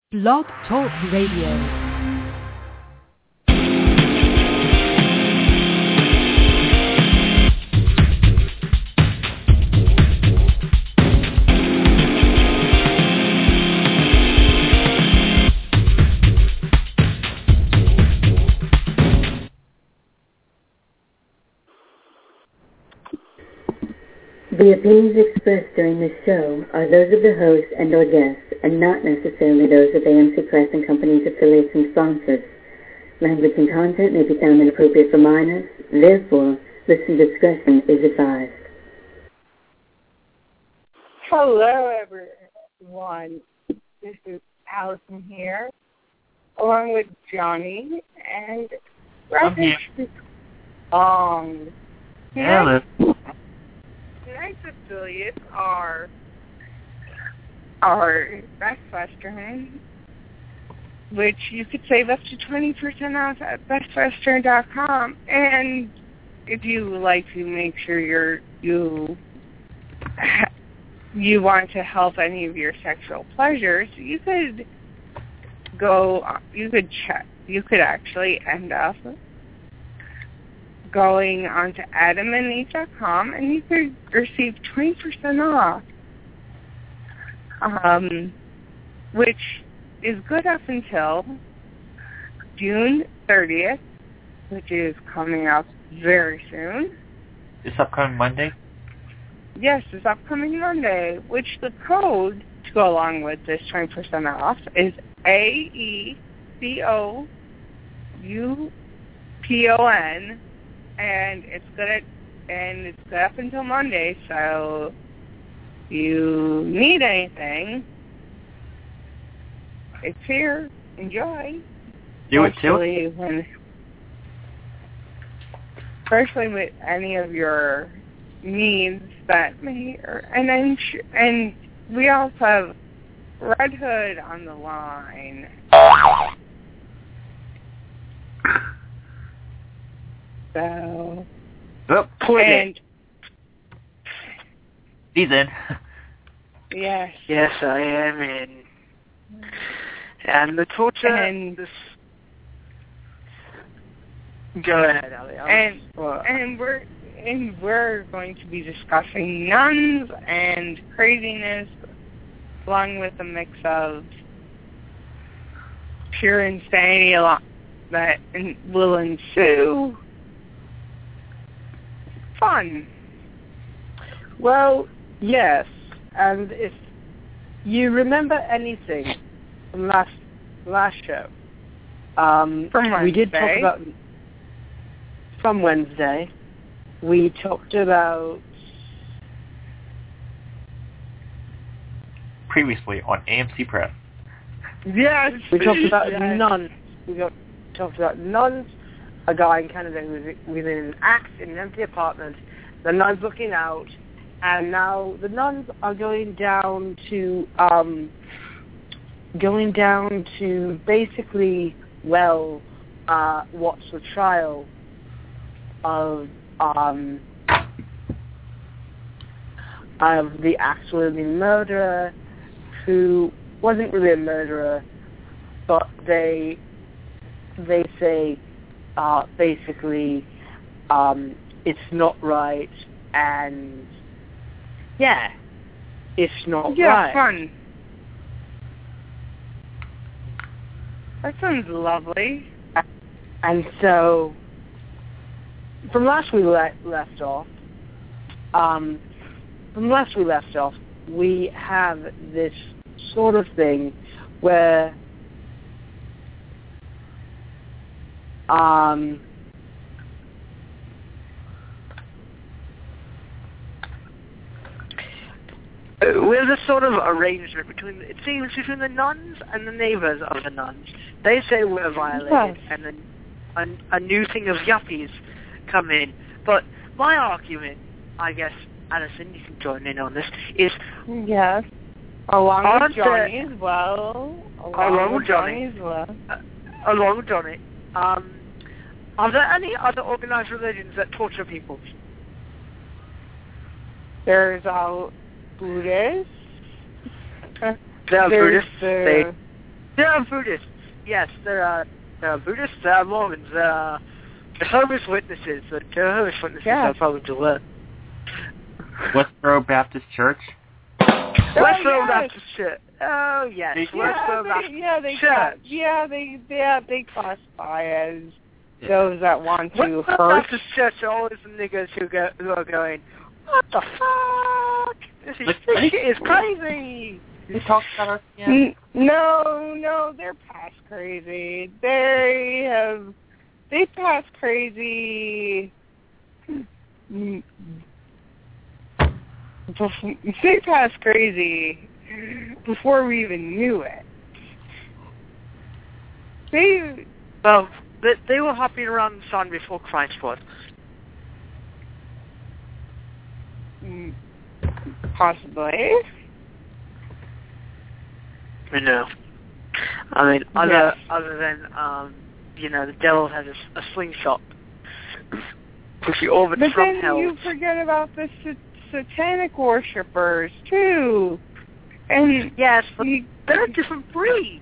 Blog Talk Radio. The opinions expressed during this show are those of the host and or guests, and not necessarily those of AMC Press and Company's affiliates and sponsors. Language and content may be found inappropriate for minors. Therefore, listener discretion is advised. Hello, everyone. This is Allison here, along with Johnny and Robert. Tonight's affiliates are Best Western, which you could save up to 20% off at bestwestern.com. And if you would like to make sure you want to help any of your sexual pleasures, you could actually end up going on to adamandeve.com, and you could receive 20% off, which is good up until June 30th, which is coming up very soon. This upcoming Monday? Yes, this upcoming Monday, which the code to go along with this 20% off is AECOUPON. And it's good up until Monday, so if you need anything, it's here. Enjoy. Do it too. Especially with any of your needs that may, and we also have Red Hood on the line. So, and he's in. Yes. Yes, I am in. And the torture. And go ahead, Ali. And we're going to be discussing nuns and craziness, along with a mix of pure insanity that will ensue. Fun. Well, yes, and if you remember anything from last show, we did talk about from Wednesday. We talked about previously on AMC Press. Yes, we talked about nuns. Talked about nuns. A guy in Canada who was in an axe in an empty apartment. The nuns looking out, and now the nuns are going down to basically watch the trial of the actual murderer, who wasn't really a murderer, but they say. Basically, it's not right, and it's not right. Yeah, fun. That sounds lovely. And so, from last we left off, we have this sort of thing where there's a sort of arrangement between the nuns and the neighbors of the nuns. They say we're violated, and then a new thing of yuppies come in. But my argument, I guess, Alison, you can join in on this, is yes, along with Johnny as well. Along with Johnny. Are there any other organized religions that torture people? There's all Buddhists. They're Buddhists. There are Buddhists. Yes, there are Buddhists, there are Mormons, there are Jehovah's Witnesses. The Jehovah's Witnesses are probably the worst. Westboro Baptist Church. Westboro Baptist Church. Oh yes, Westboro Baptist Church. They classify as those that want to Westboro hurt. Baptist Church are always the niggas who are going, what the fuck? This shit is crazy. You talk about us again? No, they're past crazy. They passed crazy. They passed crazy before we even knew it. They were hopping around the sun before Christ was. Possibly. I know. I mean, other than the devil has a slingshot, which he orbits but from then hell. you forget about the satanic worshippers too, and yes, but they're a different breed.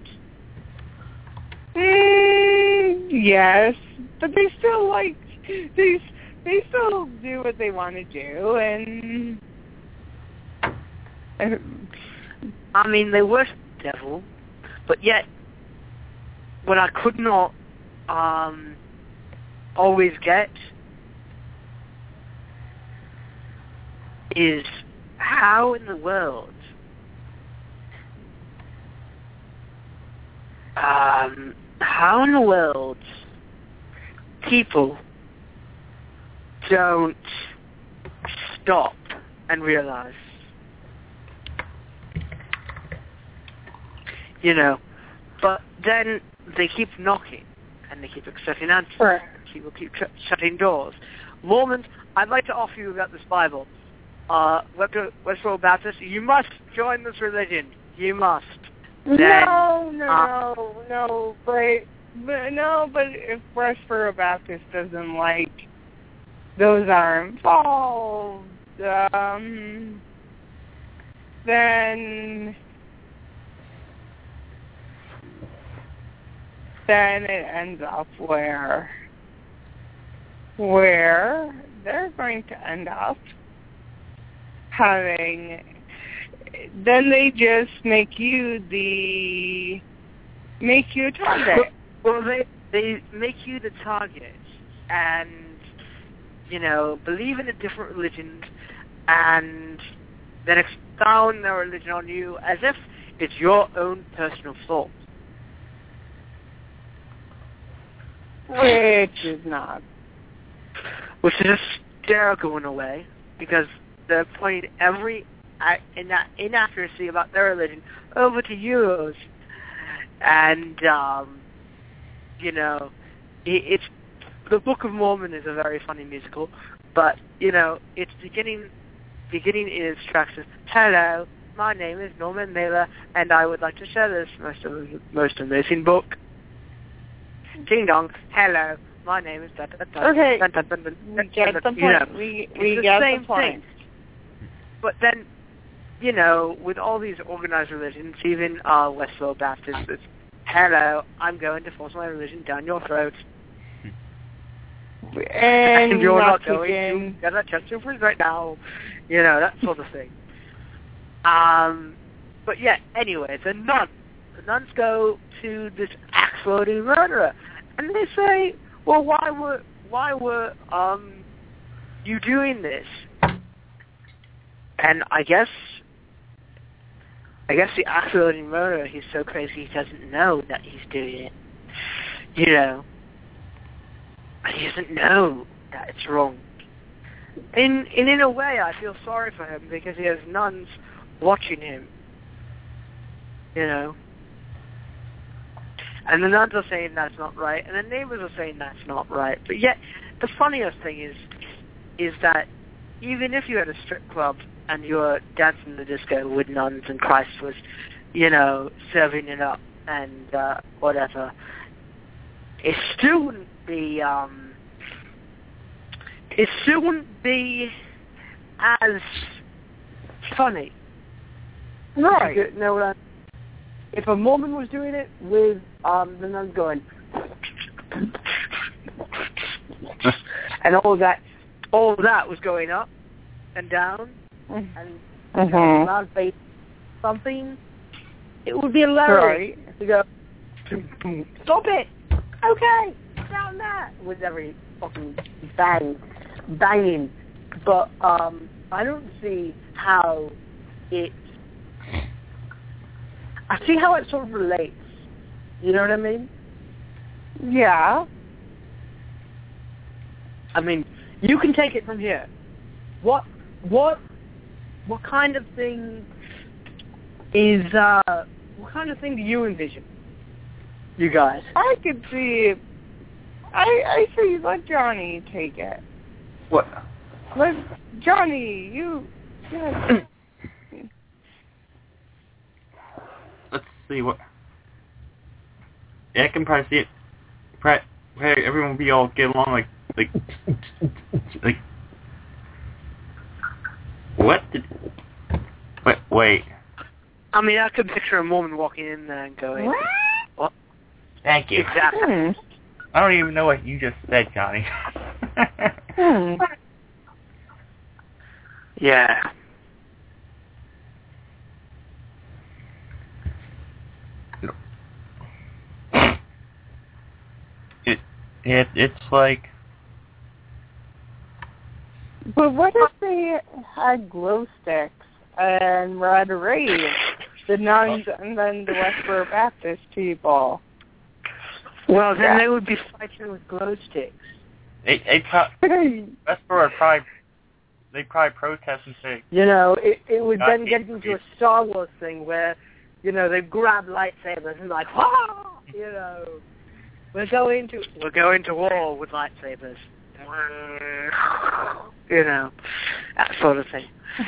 Yes, but they still they still do what they want to do, and I mean, they worship the devil, but yet what I could not always get is how in the world people don't stop and realize, but then they keep knocking and they keep accepting answers. Right. People keep shutting doors. Mormons, I'd like to offer you about this Bible. Westboro Baptist, you must join this religion. You must. But if Westboro Baptist doesn't like those are involved, then it ends up where they're going to end up having. Then they just make you a target. Well, they make you the target, and believe in a different religion, and then expound their religion on you as if it's your own personal fault. Which is not. Which is hysterical in a way, because they're pointing every inaccuracy about their religion over to yours. And, it's the Book of Mormon is a very funny musical, but, it's beginning in instructions. Hello, my name is Norman Mailer, and I would like to share this most amazing book. Ding dong, hello, my name is Okay, we get the point. We get the point. But then, with all these organized religions, even Westboro Baptist, it's, hello, I'm going to force my religion down your throat. And you're not going to get a chest of freeze right now. That sort of thing. But yeah, anyway, the nuns go to this axe-loading murderer, and they say, well, why were you doing this? And I guess the axe-loading murderer, he's so crazy he doesn't know that he's doing it. He doesn't know that it's wrong. And in a way, I feel sorry for him because he has nuns watching him. And the nuns are saying that's not right, and the neighbors are saying that's not right. But yet, the funniest thing is that even if you had a strip club and you were dancing the disco with nuns and Christ was, serving it up and whatever, it still wouldn't be as funny. Right. You know what if a Mormon was doing it with the nuns going, and all that was going up and down, and loud bass something, it would be hilarious to go, stop it, okay, down that, with every fucking banging. But I don't see how it. I see how it sort of relates. You know what I mean? Yeah. I mean, you can take it from here. What kind of thing is? What kind of thing do you envision? You guys? I could see. I see. Let Johnny take it. What? Let Johnny. You. Yes. Let's see what. Yeah, I can probably see it. Hey, everyone will be all get along like. What did? Wait. I mean, I could picture a Mormon walking in there and going, "What?" Thank you. Exactly. I don't even know what you just said, Johnny. Yeah. It's like. But what if they had glow sticks and were at a rave? The nuns and then the Westboro Baptist people. Well, then they would be fighting with glow sticks. Westboro would probably protest and say. You know, it would then get into a Star Wars thing where, you know, they grab lightsabers and like, ah, you know, we're going to war with lightsabers. You know, that sort of thing.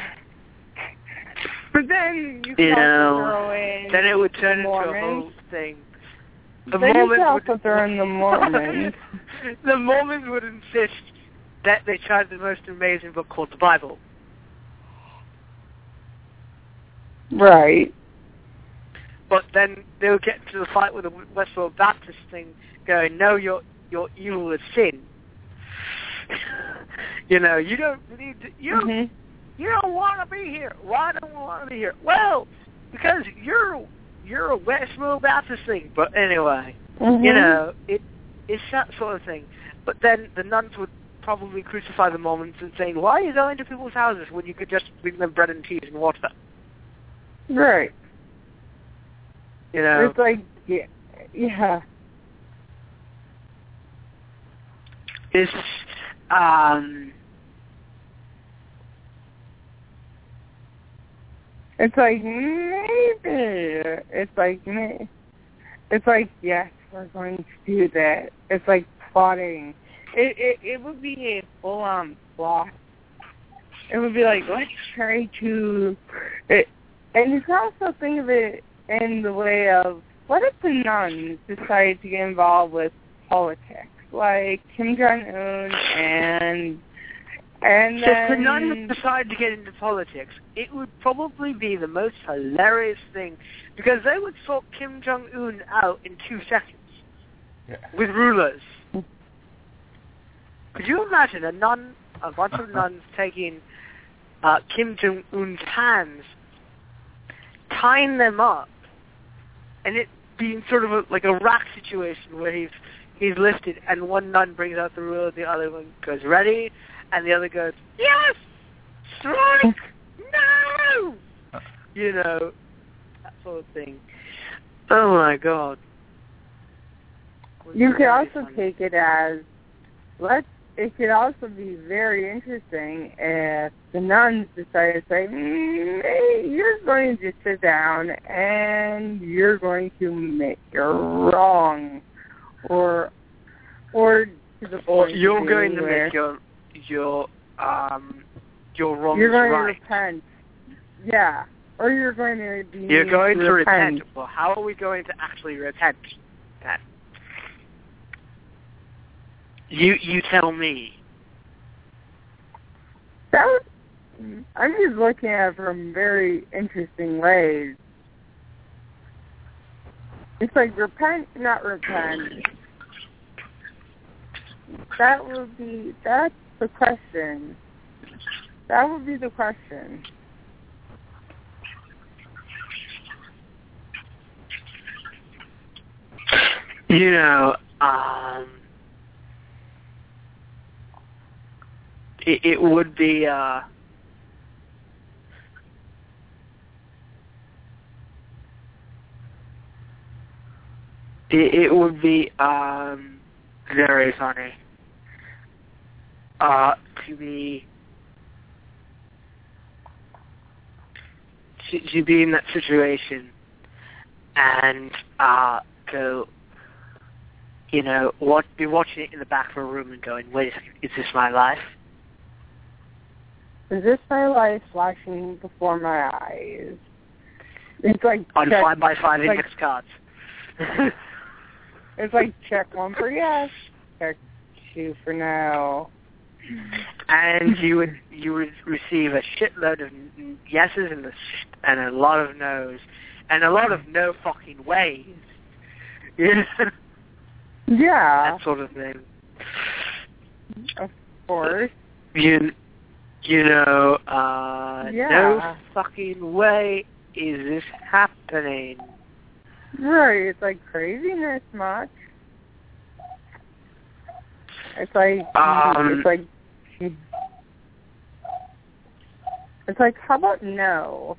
But then you know, throw in then it would turn into Mormons. a whole thing. Then you could also throw in the Mormons. The Mormons would insist that they tried the most amazing book called the Bible. Right. But then they would get into the fight with the Westboro Baptist thing, going, "No, your evil is sin. You know, you don't believe you don't want to be here. Why don't you want to be here? Well, because you're a Westboro Baptist thing." But anyway, you know, it's that sort of thing. But then the nuns would probably crucify the Mormons and saying, "Why are you going to people's houses when you could just bring them bread and cheese and water?" Right. You know, it's like, yeah. It's It's like maybe. It's like yes, we're going to do that. It's like plotting. It would be a full-on plot. It would be like, let's try to. And you can also think of it in the way of, what if the nuns decided to get involved with politics, like Kim Jong-un and then... So if the nuns decided to get into politics, it would probably be the most hilarious thing, because they would sort Kim Jong-un out in 2 seconds with rulers. Could you imagine a bunch of nuns taking Kim Jong-un's hands, tying them up, and it being sort of like a rack situation where he's lifted, and one nun brings out the ruler, the other one goes, "Ready?" And the other goes, "Yes! Strike! No!" You know, that sort of thing. Oh my God. You could also take it as, it could also be very interesting if the nuns decide to say, hey, you're going to sit down and you're going to make your wrong, or to the point you're going to make your wrongs you're going right. to repent. Yeah. Or you're going to be You're going to repent. repent. Well, how are we going to actually repent? That you tell me. I'm just looking at it from very interesting ways. It's like repent, not repent. That's the question. That would be the question. You know, it would be, it would be, very funny, to be in that situation and, go, you know, be watching it in the back of a room and going, wait a second, is this my life? Is this my life flashing before my eyes? It's like on 5x5 index cards. It's like check 1 for yes, check 2 for no. And you would receive a shitload of yeses and a lot of no's and a lot of no fucking ways. Yeah. Yeah. That sort of thing. Of course. You know, yeah. No fucking way is this happening. Right, it's like craziness much. It's like, how about no?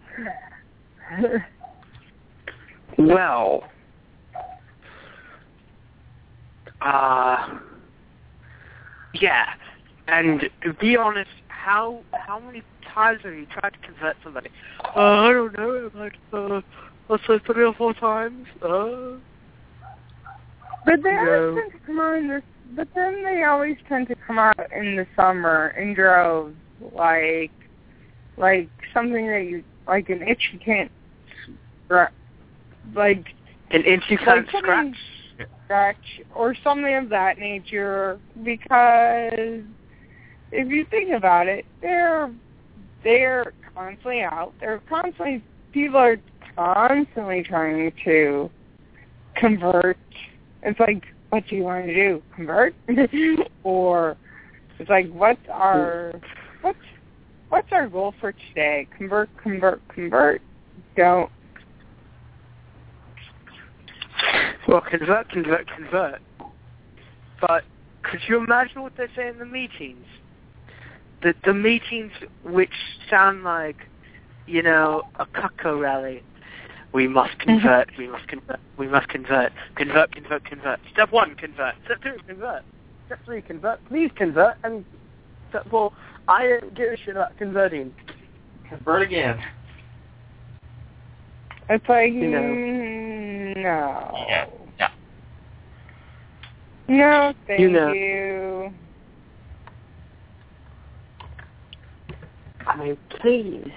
Well, yeah, and to be honest, how many times have you tried to convert somebody? I don't know, like, let's say 3 or 4 times. But they always tend to come out in this. But then they always tend to come out in the summer in droves, like something that you like an itch you can't like an itch you can't scratch or something of that nature. Because if you think about it, they're constantly out. People are constantly trying to convert. It's like, what do you want to do? Convert? Or it's like, what's our goal for today? Convert. Don't. Well, convert. But could you imagine what they say in the meetings? The meetings which sound like, you know, a cucko rally. We must convert, we must convert. Convert. Step 1, convert. Step 2, convert. Step 3, convert. Please convert. And step 4, I don't give a shit about converting. Convert again. It's like, you know. No. Yeah. No, thank you. I mean, please,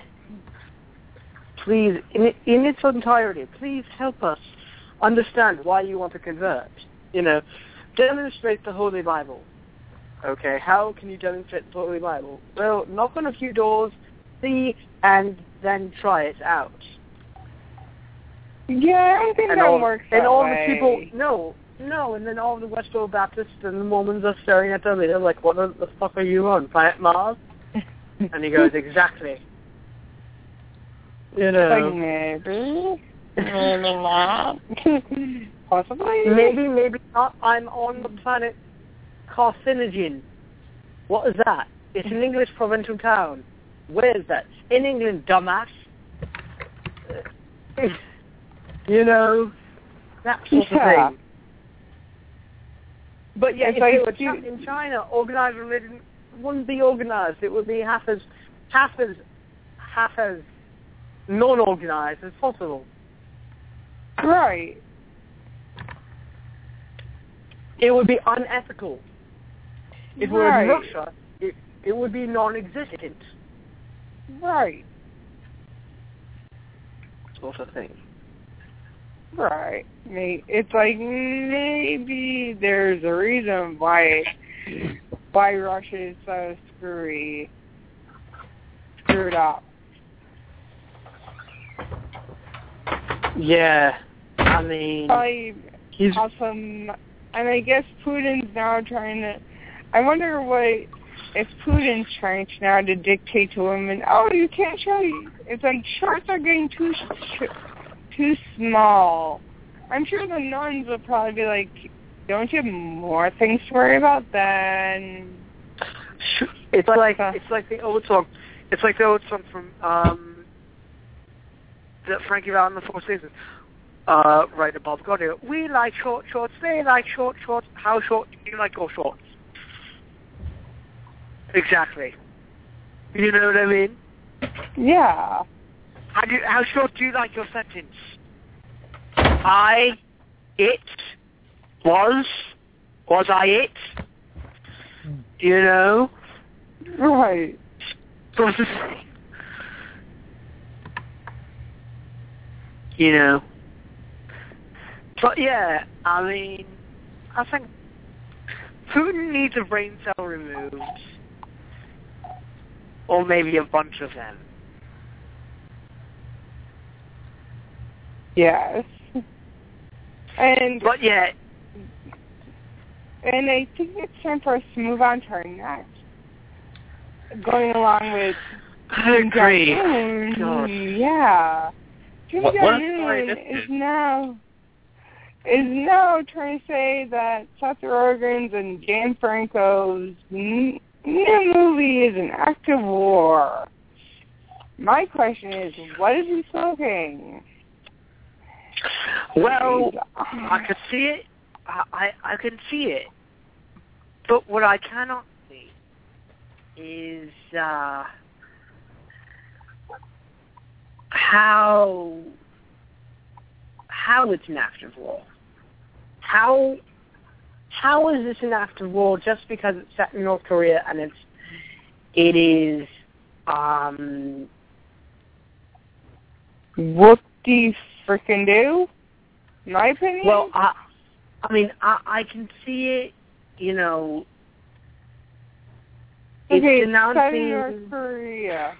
in its entirety, please help us understand why you want to convert. You know, demonstrate the Holy Bible. Okay, how can you demonstrate the Holy Bible? Well, knock on a few doors, see, and then try it out. Yeah, I don't think that works that way. And all the people, no, and then all the Westboro Baptists and the Mormons are staring at them, and they're like, what the fuck are you on, Planet Mars? And he goes, exactly. You know. Like, maybe not. Possibly. Maybe not. I'm on the planet Carcinogen. What is that? It's an English provincial town. Where is that? In England, dumbass. You know, that sort of thing. But yeah, if they were in China, organized religion wouldn't be organized. It would be half as non-organized as possible. Right. It would be unethical. If we were in Russia, it would be non-existent. Right. Sort of thing. Right. It's like maybe there's a reason why Russia is so screwed up. Yeah. I mean, he's awesome. And I guess Putin's now trying to. I wonder if Putin's trying to now to dictate to women. Oh, you can't show. It's like shorts are getting too small. I'm sure the nuns will probably be like, "Don't you have more things to worry about than?" It's like the old song. It's like the old song from the Frankie Valli and the Four Seasons. Right above Godio. We like short shorts. They like short shorts. How short do you like your shorts? Exactly. You know what I mean? Yeah. How short do you like your sentence? Was I it? You know? Right. Sort of thing. You know? But yeah, I mean, I think Putin needs a brain cell removed. Or maybe a bunch of them. Yes. But yeah. And I think it's time for us to move on to our next. Going along with I agree. Yeah. Kim Jong-un is now trying to say that Seth Rogen's and Dan Franco's new movie is an act of war. My question is, what is he smoking? Well, I can see it. I can see it. But what I cannot see is how it's an act of war. How is this an act of war just because it's set in North Korea and it is whoop-de frickin' do? In my opinion? Well, I mean, I can see it, you know. Okay, it's denouncing North Korea.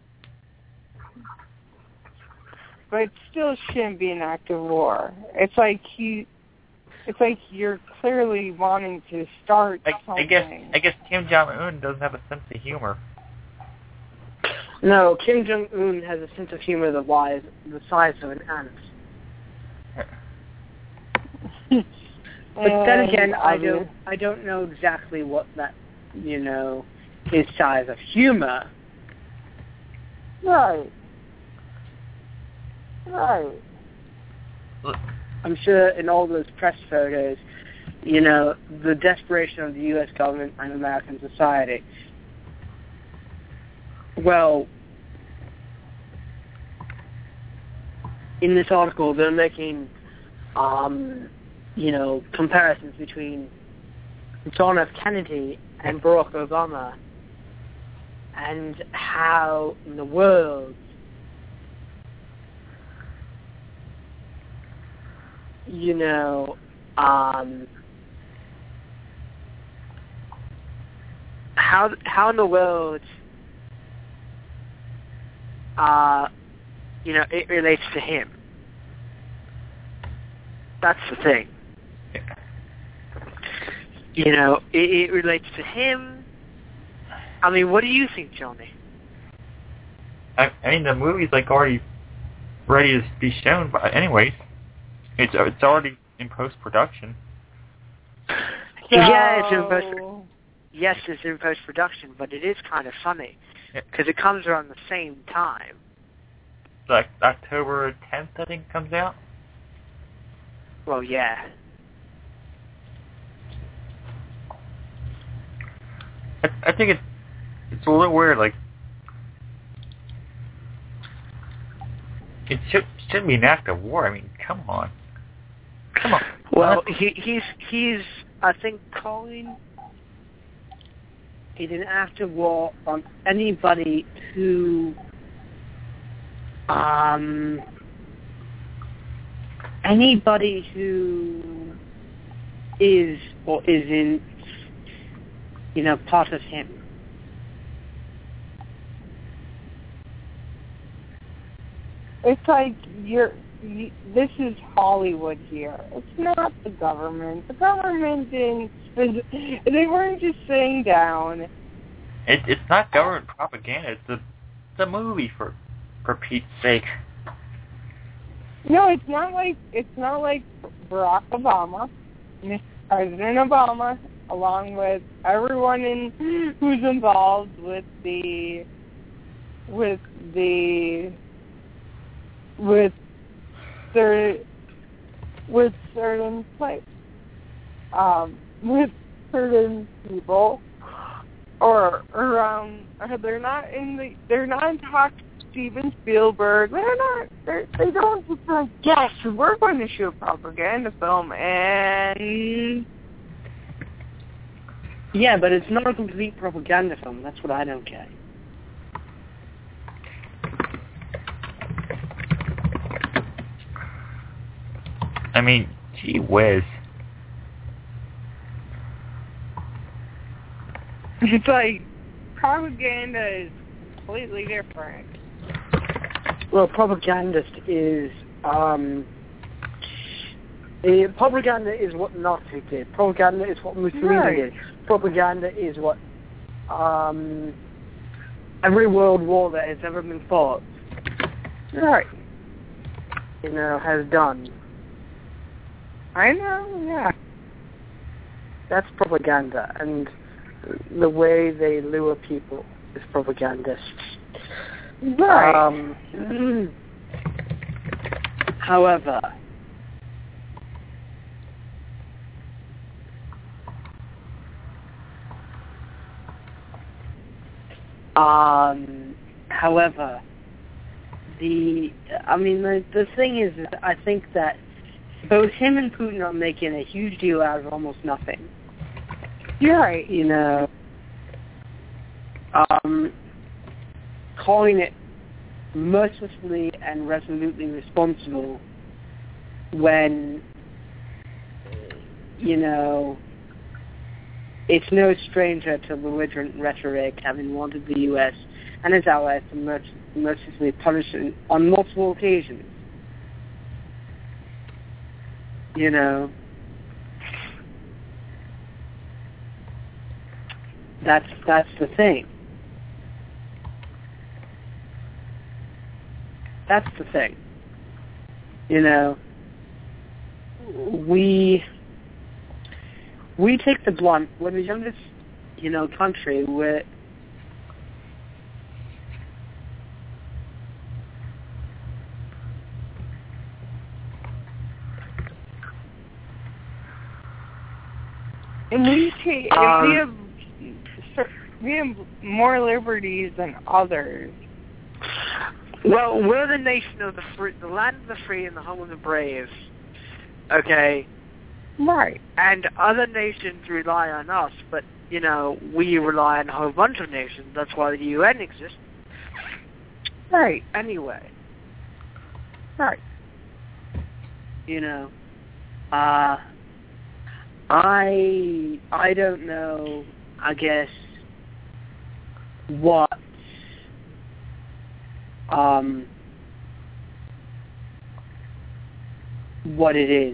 But it still shouldn't be an act of war. It's like you're clearly wanting to start something. I guess Kim Jong-un doesn't have a sense of humor. No, Kim Jong-un has a sense of humor that lies the size of an ant. But then again, I don't know exactly what that, you know, his size of humor. Right. I'm sure in all those press photos, you know, the desperation of the U.S. government and American society. Well, in this article, they're making, you know, comparisons between John F. Kennedy and Barack Obama and how in the world, you know, how in the world, you know, it relates to him. That's the thing. You know, it relates to him. I mean, what do you think, Johnny? I mean, the movie's like already ready to be shown, but anyways, it's already in post-production. Yeah, it's in post-production, but it is kind of funny because it comes around the same time. Like October 10th, I think, comes out. Well, yeah. I think it's a little weird. Like, it shouldn't be an act of war. I mean, come on. Well, he's I think calling it an act of war on anybody who is or isn't, you know, part of him. It's like this is Hollywood here. It's not the government. The government didn't. They weren't just sitting down. It's not government propaganda. It's a movie for Pete's sake. No, it's not like Barack Obama, President Obama, along with everyone who's involved with certain people or around. They're not in talk to Steven Spielberg. They don't just like, yes, we're going to shoot a propaganda film, and yeah, but it's not a complete propaganda film. That's what I don't get. I mean, gee whiz. It's like propaganda is completely different. Well, propagandist is propaganda is what Nazis did. Propaganda is what Mussolini did. Propaganda is what every world war that has ever been fought, Right. Has done. I know, yeah. That's propaganda, and the way they lure people is propagandists. Right. However, the thing is, I think that both him and Putin are making a huge deal out of almost nothing. You're right. Calling it mercilessly and resolutely responsible when, it's no stranger to belligerent rhetoric, having wanted the U.S. and its allies to mercilessly punish it on multiple occasions. That's the thing. That's the thing. We take the blunt. We're the youngest, country. And we have more liberties than others. Well, we're the nation of the free, the land of the free, and the home of the brave. Okay. Right. And other nations rely on us, but we rely on a whole bunch of nations. That's why the UN exists. Right. Anyway. Right. I don't know, I guess, what it is.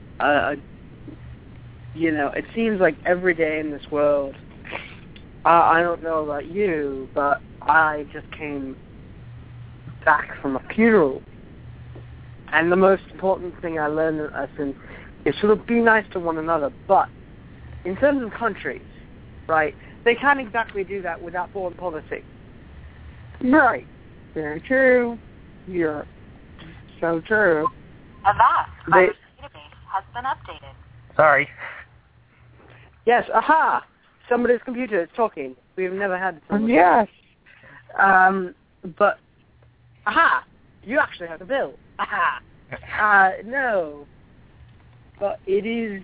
It seems like every day in this world, I don't know about you, but I just came back from a funeral. And the most important thing I learned in that lesson is sort of be nice to one another. But in terms of countries, right, they can't exactly do that without foreign policy. Right. Very true. You're so true. Avast, virus database has been updated. Sorry. Yes, aha! Somebody's computer is talking. We've never had somebody. Yes. But, aha! You actually have a bill. Aha! No. But it is,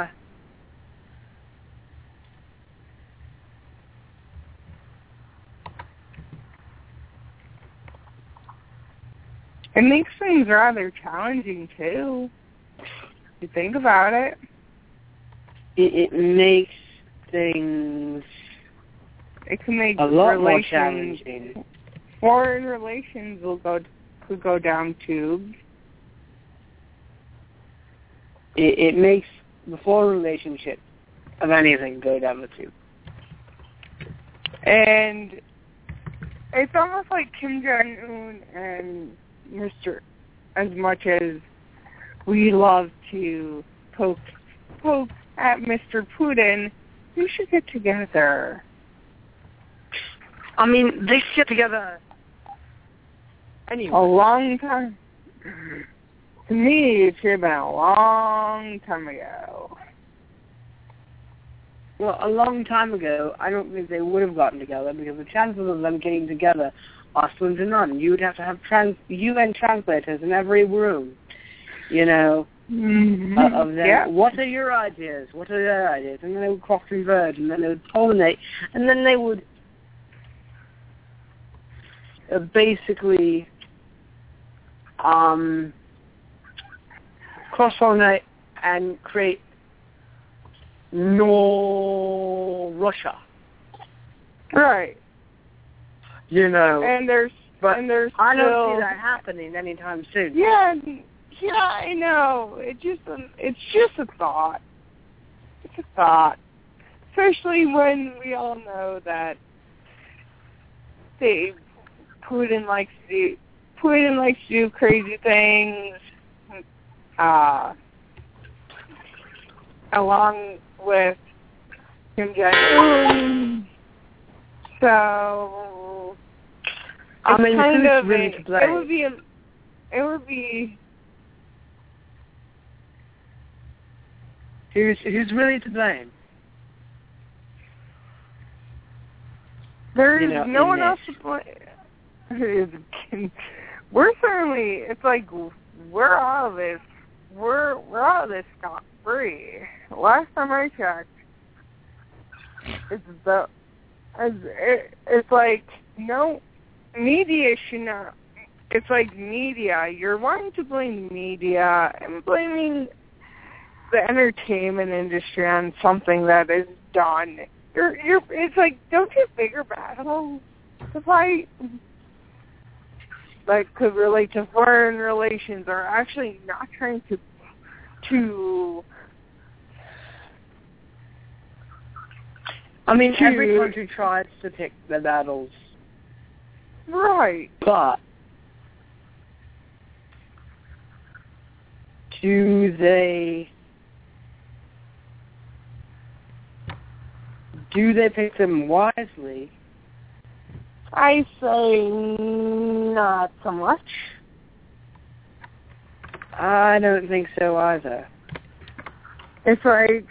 It makes things rather challenging, too. If you think about it. It makes things it can make a lot more challenging. Foreign relations could go down tubes. it makes the full relationship of anything go down the tube. And it's almost like Kim Jong-un and Mr. As much as we love to poke at Mr. Putin, we should get together. I mean, they should get together anyway. A long time. To me, it should have been a long time ago. Well, a long time ago, I don't think they would have gotten together because the chances of them getting together are slim to none. You would have to have UN translators in every room, of them. Yeah. What are your ideas? What are their ideas? And then they would cross-converge, and then they would pollinate, and then they would basically cross-pollinate and create no Russia. Right. And there's but and there's I don't still, see that happening anytime soon. Yeah, I know. It's just a thought. It's a thought. Especially when we all know that Putin likes to do crazy things, along with Kim Jong-un. So I mean, kind who's of really to blame? It would be. Who's really to blame? There's no one else to blame. We're certainly. It's like we're out of this. We're out of this scot free. Last time I checked, it's like no media should not. It's like media. You're wanting to blame media and blaming the entertainment industry on something that is done. It's like, don't you have bigger battles to fight? Like, could relate to foreign relations, or actually not trying to I mean, every country tries to pick their battles. Right. But do they pick them wisely? I say not so much. I don't think so either. It's like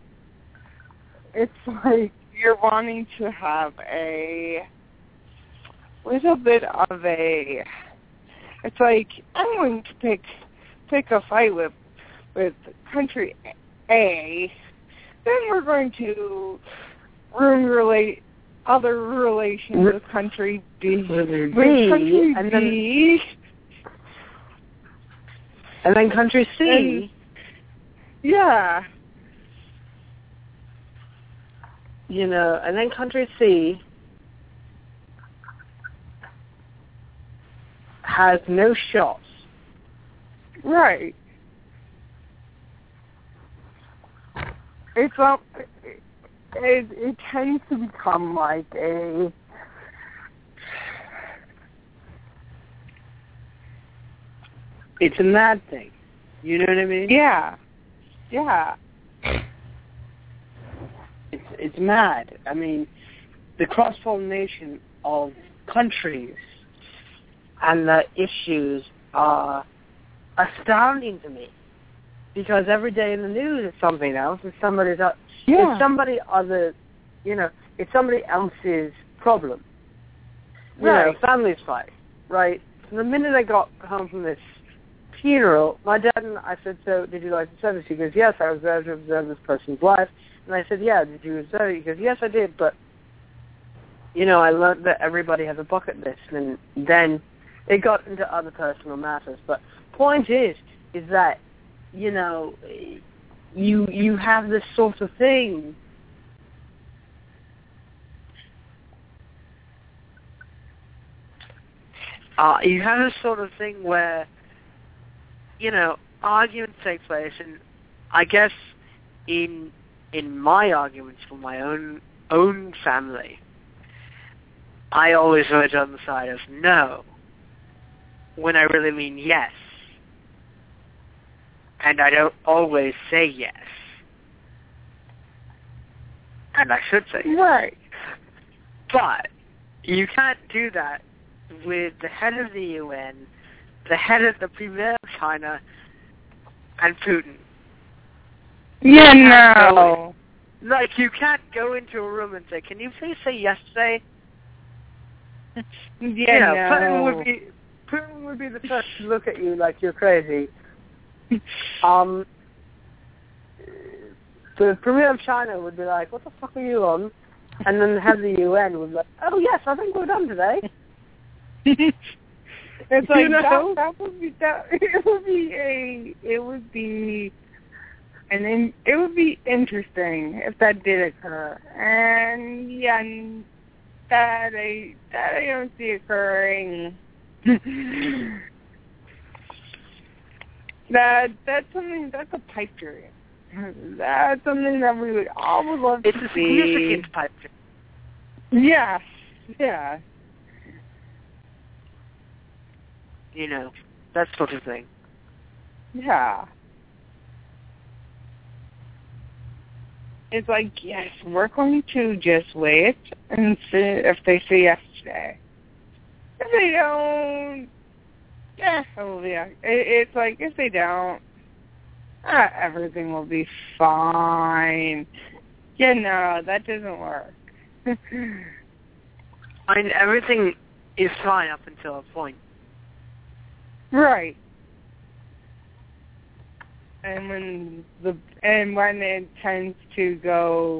you're wanting to have a little bit of a. It's like I'm going to pick a fight with country A, then we're going to ruin other relations with country B, and B, and then country C. And, yeah. And then country C has no shots. Right. It tends to become like a. It's a mad thing. You know what I mean? Yeah. Yeah. It's mad. I mean, the cross-pollination of countries and the issues are astounding to me. Because every day in the news it's something else. It's somebody else's problem. Right. Families fight, right? So the minute I got home from this funeral, my dad and I said, so did you like the service? He goes, yes, I was there to observe this person's life. And I said, yeah, did you observe it? He goes, yes, I did, but, I learned that everybody has a bucket list, and then it got into other personal matters. But point is that, you have this sort of thing. You have this sort of thing where, arguments take place, and I guess in my arguments for my own family, I always err on the side of no, when I really mean yes. And I don't always say yes. And I should say yes. Right. But you can't do that with the head of the UN, the head of the Premier of China, and Putin. Yeah, no. Like, you can't go into a room and say, can you please say yes today? Yeah, no. Putin would be the first to look at you like you're crazy. The Premier of China would be like, what the fuck are you on? And then the head of the UN would be like, oh yes, I think we're done today. It's like, you know? it would be interesting if that did occur. And yeah, that I don't see occurring. That's a pipe dream. That's something that we would all love to see. It's a significant pipe dream. Yes, yeah. You know, that sort of thing. Yeah. It's like, yes, we're going to just wait and see if they say yes today. If they don't, yeah, it's like, if they don't, everything will be fine. Yeah, no, that doesn't work. I mean, everything is fine up until a point. Right. And when it tends to go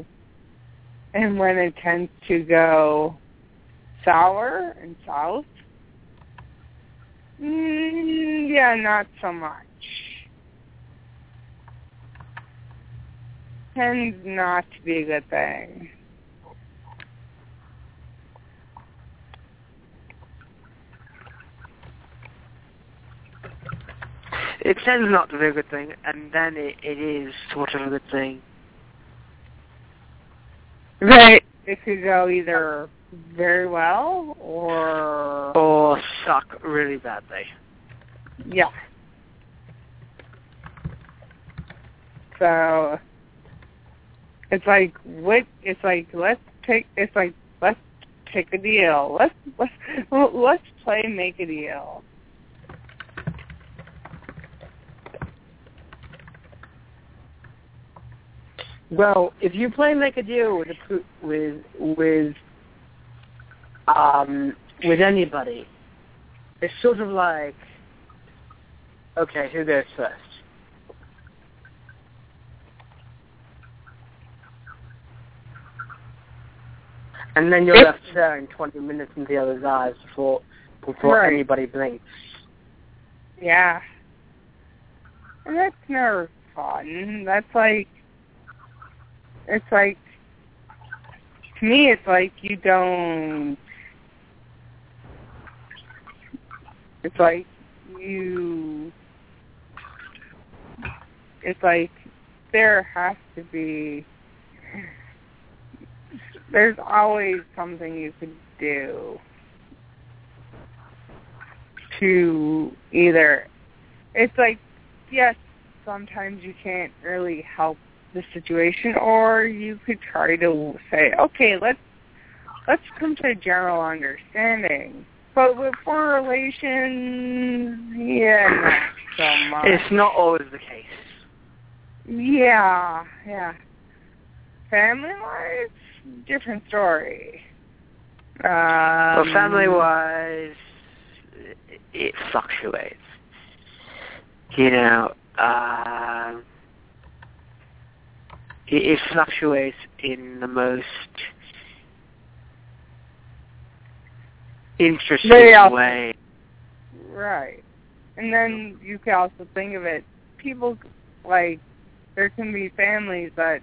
sour and south, yeah, not so much. Tends not to be a good thing. It tends not to be a good thing, and then it is sort of a good thing. Right. It could go either very well or suck really badly. Yeah. So let's pick a deal. Let's play make a deal. Well, if you play make a deal with anybody, it's sort of like, okay, who goes first? And then you're left staring 20 minutes into the other's eyes before Right. anybody blinks. Yeah. And that's never fun. That's like, it's like, to me, it's like you don't, it's like there has to be, there's always something you could do to either, it's like, yes, sometimes you can't really help the situation, or you could try to say, okay, let's come to a general understanding. But with foreign relations, yeah, not so much. It's not always the case. Yeah. Family-wise, different story. Well, family-wise, it fluctuates. You know, it fluctuates in the most interesting way. Right. And then you can also think of it, people, like, there can be families that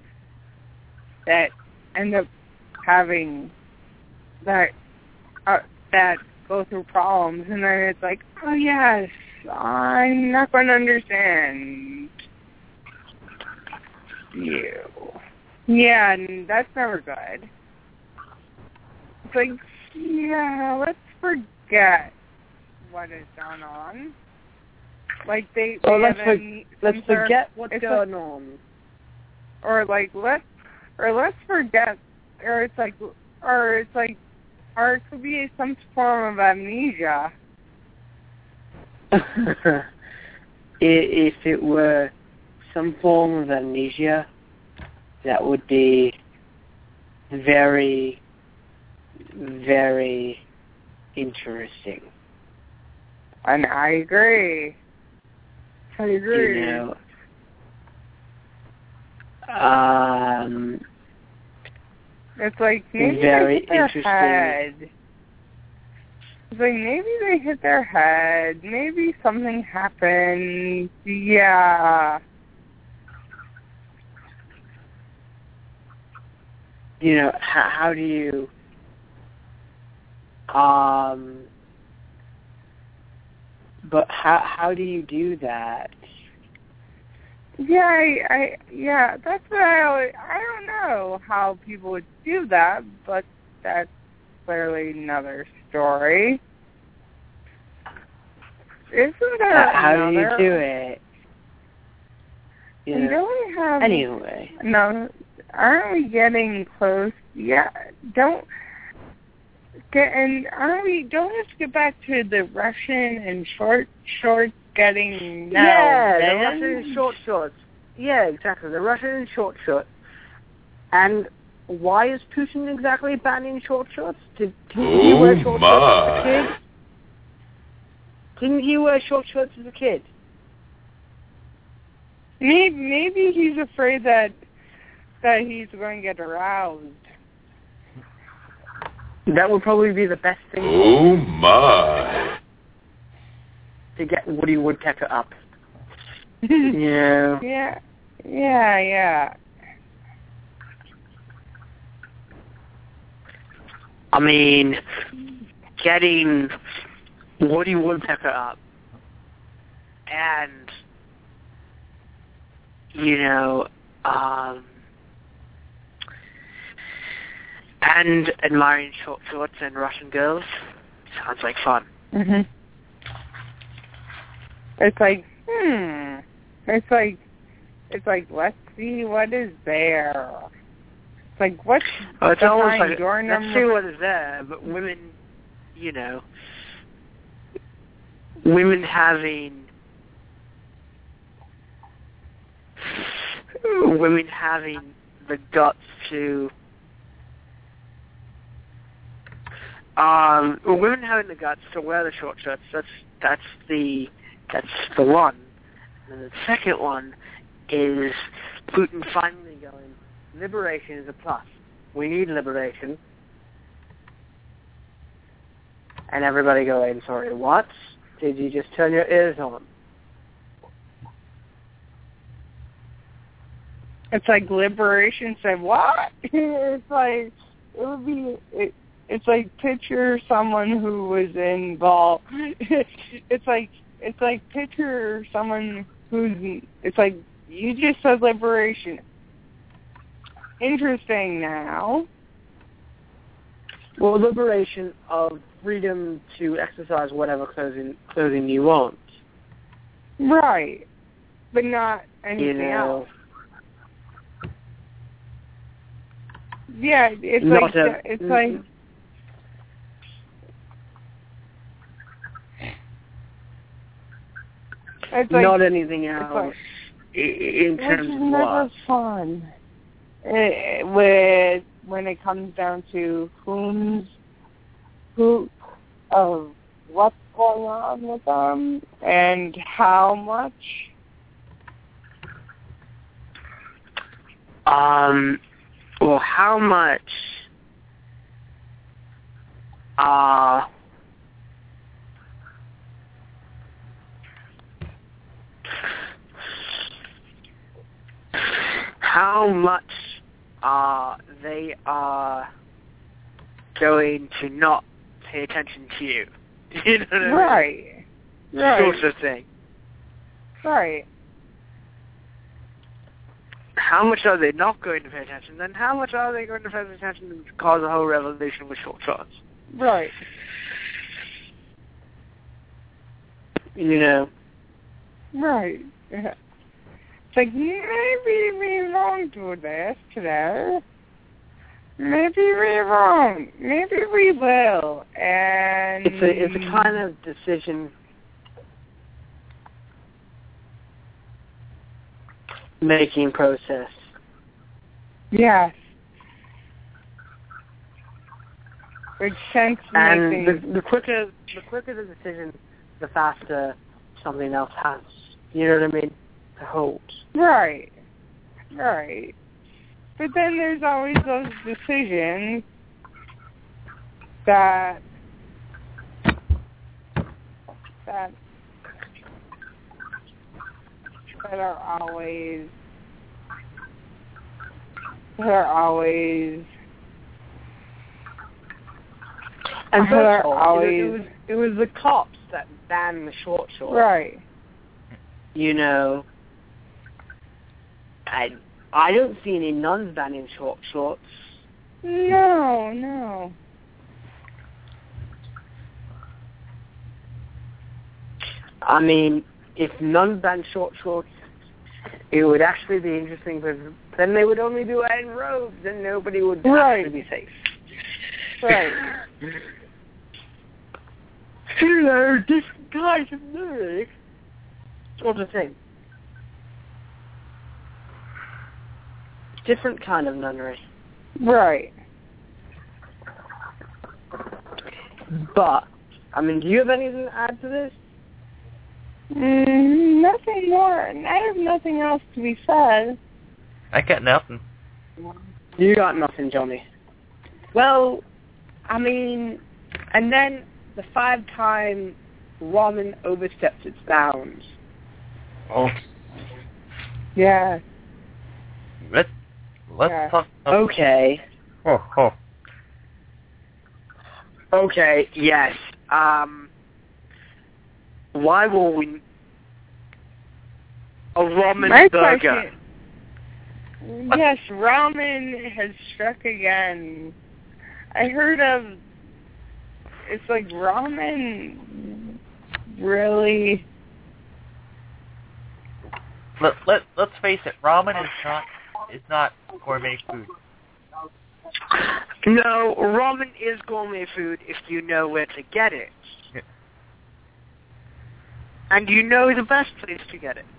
end up having, that go through problems, and then it's like, oh yes, I'm not going to understand. you. Yeah, and that's never good. It's like, yeah, let's forget what has gone on. Like let's forget what's going on. Or let's forget, or it could be some form of amnesia. If it were some form of amnesia, that would be very, very interesting. And I agree. You know, it's like maybe very they hit their interesting. head. It's like maybe they hit their head. Maybe something happened. Yeah. You know, how do you, but how do you do that? Yeah, that's what I don't know how people would do that, but that's clearly another story. Isn't there how another? do you do it? You know, don't we have... Anyway. No, aren't we getting close? Yeah, don't we have to get back to the Russian and shorts getting now the banned? Russian and short shorts. Yeah, exactly. The Russian and short shorts. And why is Putin exactly banning short shorts? Didn't he wear short shorts as a kid? Didn't he wear short shorts as a kid? Maybe he's afraid that he's going to get aroused. That would probably be the best thing. Oh my! To get Woody Woodpecker up. Yeah. Yeah. I mean, getting Woody Woodpecker up and, you know, and admiring short shorts and Russian girls sounds like fun. Mhm. It's like, It's like, let's see what is there. It's like, what's it's almost like, your number? let's see what is there, but women, you know, women having the guts to women having the guts to wear the short shirts. That's the one. And the second one is Putin finally going, liberation is a plus. We need liberation. And everybody going, sorry, what? Did you just turn your ears on? It's like liberation said, what? It's like, it would be... It's like picture someone who was involved. It's like picture someone who's. It's like you just said liberation. Interesting now. Well, liberation of freedom to exercise whatever clothing you want. Right, but not anything else. Yeah, it's not like it's like. It's like, not anything else like, in terms of never what? Fun. When it comes down to who of what's going on with them and how much. Well, how much? How much they are going to not pay attention to you. You know what I mean? Right. Sort of thing. Right. how much are they not going to pay attention? Then how much are they going to pay attention and cause a whole revolution with short shorts? Right. You know. Right. Yeah. It's like, maybe we won't do this today. Maybe we won't. Maybe we will. And it's a kind of decision making process. Yes. Which sense And making. the quicker the decision, the faster something else has. You know what I mean? To hold. Right. Right. But then there's always those decisions that are always and that are always it was the cops that banned the short shorts. right. You know, I don't see any nuns banning short shorts. No. I mean, if nuns banned short shorts, it would actually be interesting because then they would only be wearing robes and nobody would actually be safe. Right. Hello, different kinds of nunnery. Sort of thing. Different kind of nunnery. Right. But, I mean, do you have anything to add to this? Nothing more. I have nothing else to be said. I got nothing. You got nothing, Johnny. Well, I mean, and then the 5-time ramen overstepped its bounds. Oh. Yeah. Let's talk about... Okay. Oh. Okay, yes. Why will we... A ramen My burger. Question, yes, ramen has struck again. I heard of... It's like ramen really... Let's face it, ramen is not gourmet food. No, ramen is gourmet food if you know where to get it. Yeah. And you know the best place to get it.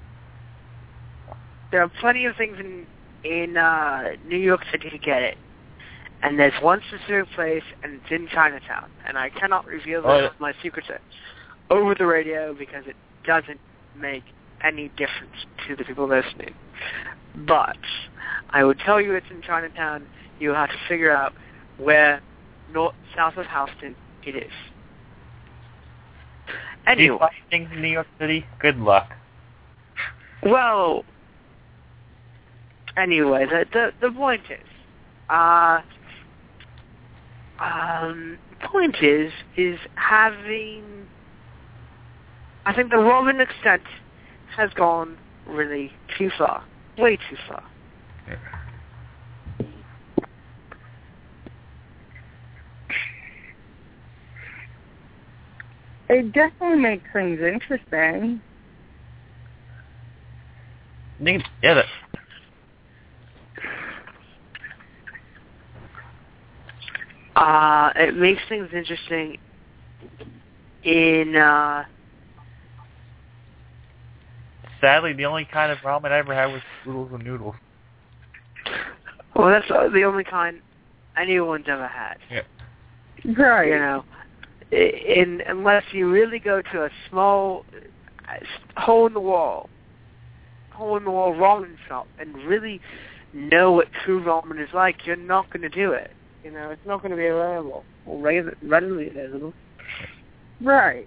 There are plenty of things in New York City to get it. And there's one specific place, and it's in Chinatown. And I cannot reveal my secrets over the radio because it doesn't make any difference to the people listening. But I would tell you it's in Chinatown. You have to figure out where south of Houston it is. Anyway. Do you find things in New York City? Good luck. Well, anyway, the point is, having, I think the ramen extent has gone really too far, way too far. It definitely makes things interesting. Yeah, it makes things interesting in, sadly, the only kind of ramen I ever had was oodles and noodles. Well, that's the only kind anyone's ever had. Yeah. Right. You know, unless you really go to a small hole-in-the-wall ramen shop and really know what true ramen is like, you're not going to do it. You know, it's not going to be available or readily available. Right.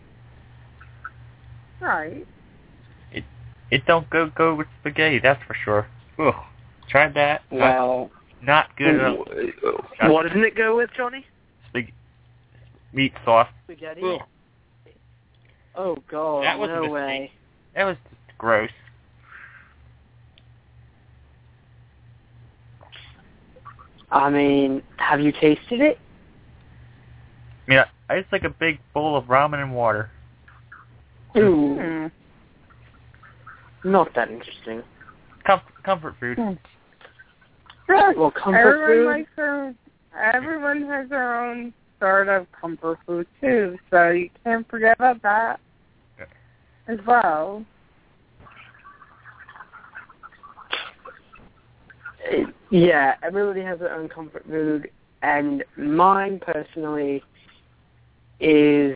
Right. It don't go with spaghetti, that's for sure. Ugh. Tried that. Well, not good enough. What doesn't it go with, Johnny? Meat sauce. Spaghetti? Ugh. Oh, God, That was no way. That was just gross. I mean, have you tasted it? I mean, I just like a big bowl of ramen and water. Ooh. Not that interesting. Comfort food. Well, comfort food. Everyone has their own sort of comfort food too, so you can't forget about that as well. Yeah, everybody has their own comfort food, and mine personally is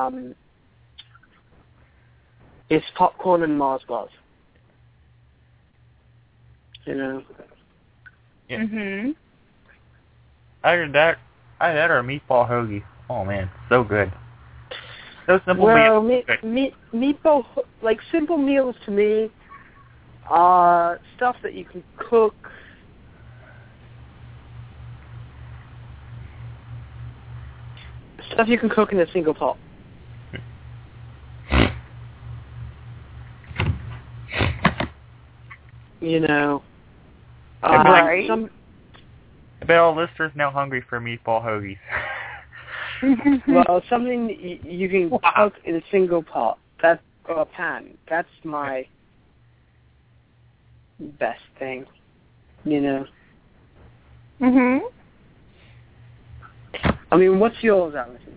popcorn and Mars bars. You know. Yeah. Mhm. Either that or a meatball hoagie. Oh man, so good. So simple. Well, meatball, like simple meals to me are stuff that you can cook. Stuff you can cook in a single pot. You know. Right. I bet all listeners now hungry for meatball hoagies. Well, something you can cook in a single pot. Or a pan. That's my best thing. You know. Mhm. I mean, what's yours, Allison?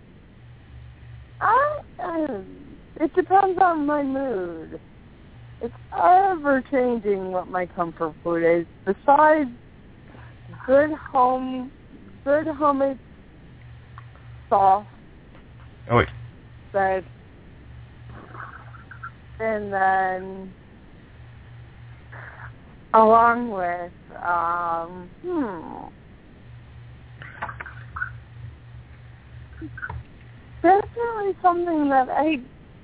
It depends on my mood. It's ever changing what my comfort food is. Besides good homemade sauce. Oh wait. And then along with definitely something that I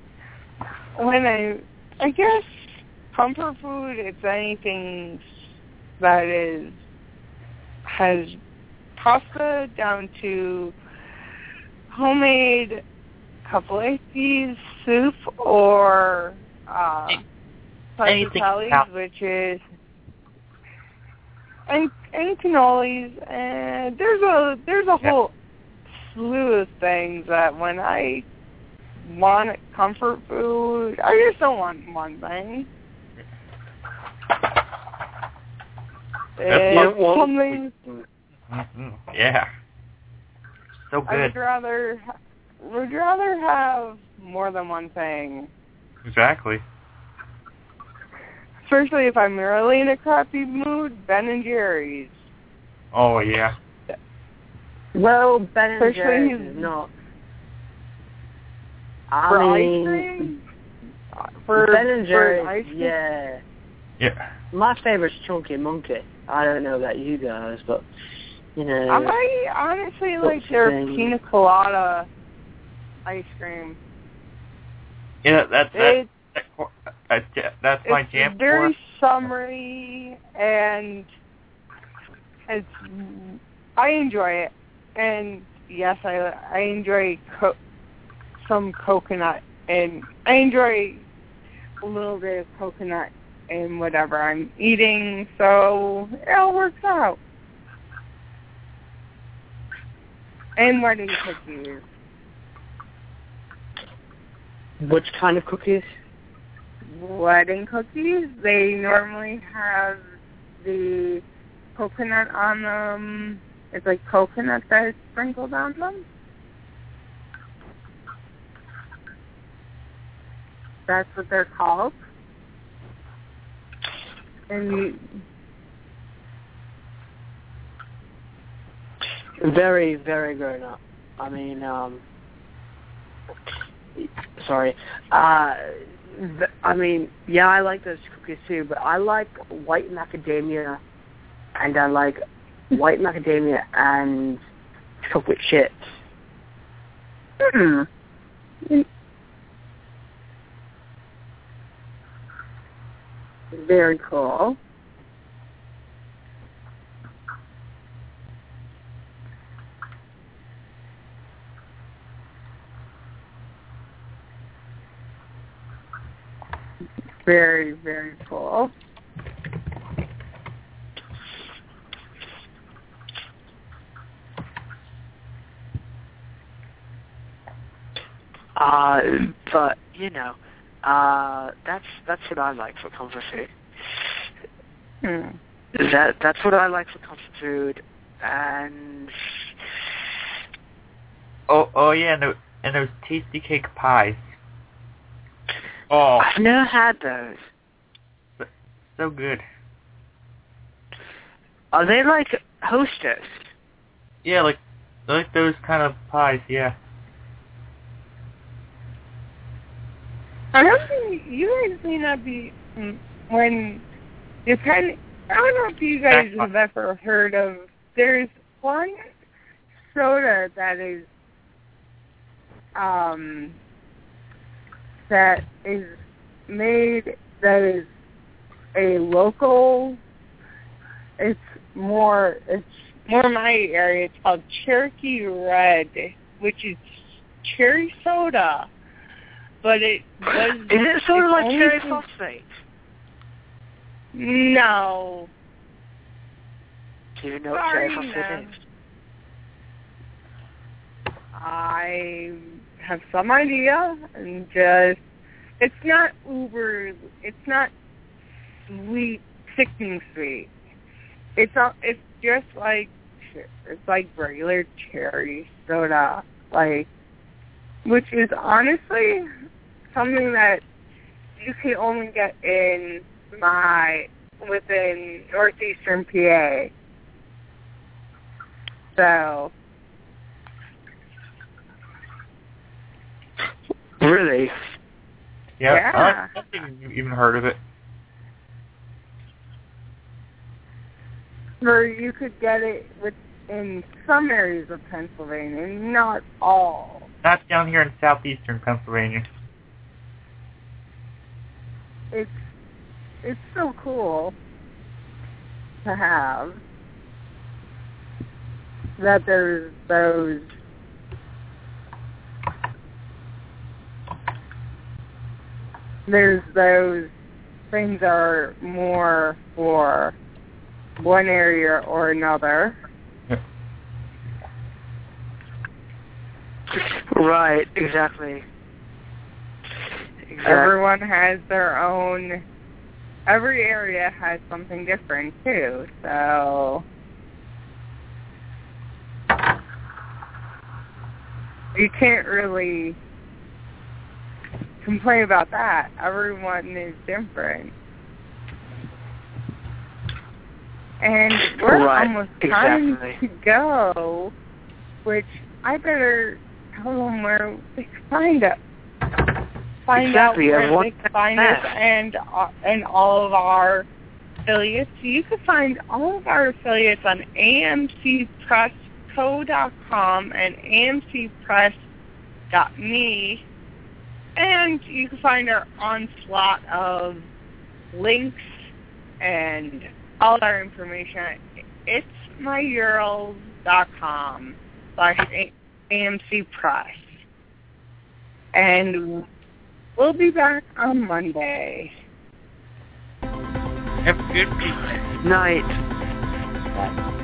guess comfort food, it's anything that has pasta down to homemade caprese soup or tagliatelles, which is and cannolis, and there's a whole slew of things that when I want comfort food, I just don't want one thing. It's something. Yeah. So good. I would rather have more than one thing. Exactly. Especially if I'm really in a crappy mood, Ben and Jerry's. Oh yeah. Well, Ben and Jerry's is not. For ice cream? For Ben and Jerry's, ice cream? yeah. Yeah. My favorite's Chunky Monkey. I don't know about you guys, but you know. I honestly like their pina colada ice cream. Yeah, that's my jam. It's very summery, and I enjoy it. And yes, I enjoy some coconut, and I enjoy a little bit of coconut in whatever I'm eating, so it all works out. And wedding cookies. Which kind of cookies? Wedding cookies. They normally have the coconut on them. It's like coconut that is sprinkled on them. That's what they're called. And very, very grown up. I mean, sorry. I mean, yeah, I like those cookies too, but I like white macadamia, and I like white macadamia and chocolate chips. Very cool. Very, very cool. But you know, that's what I like for comfort food. That's what I like for comfort food, and oh yeah, and those tasty cake pies. Oh, I've never had those. So good. Are they like Hostess? Yeah, like those kind of pies. Yeah. I don't think you guys may not be when depending. I don't know if you guys have ever heard of. There's one soda that is made that is a local. It's more my area. It's called Cherokee Red, which is cherry soda. But it was... Is it sort of like cherry phosphate? No. Do you know what cherry phosphate is? I have some idea, and just... It's not sweet, sickening sweet. It's just like... It's like regular cherry soda. Like... Which is honestly... something that you can only get within northeastern PA. So. Really? Yeah. I haven't even heard of it. Or you could get it in some areas of Pennsylvania, not all. Not down here in southeastern Pennsylvania. It's so cool to have that there's those things that are more for one area or another. Right, exactly. Everyone has their own... Every area has something different, too, so... You can't really complain about that. Everyone is different. And we're almost time to go, which I better tell them where they can find us. Find out where they can find us and all of our affiliates. You can find all of our affiliates on amcpressco.com and amcpress.me, and you can find our onslaught of links and all our information at itsmyurls.com/amcpress. And we'll be back on Monday. Have a good night. Bye.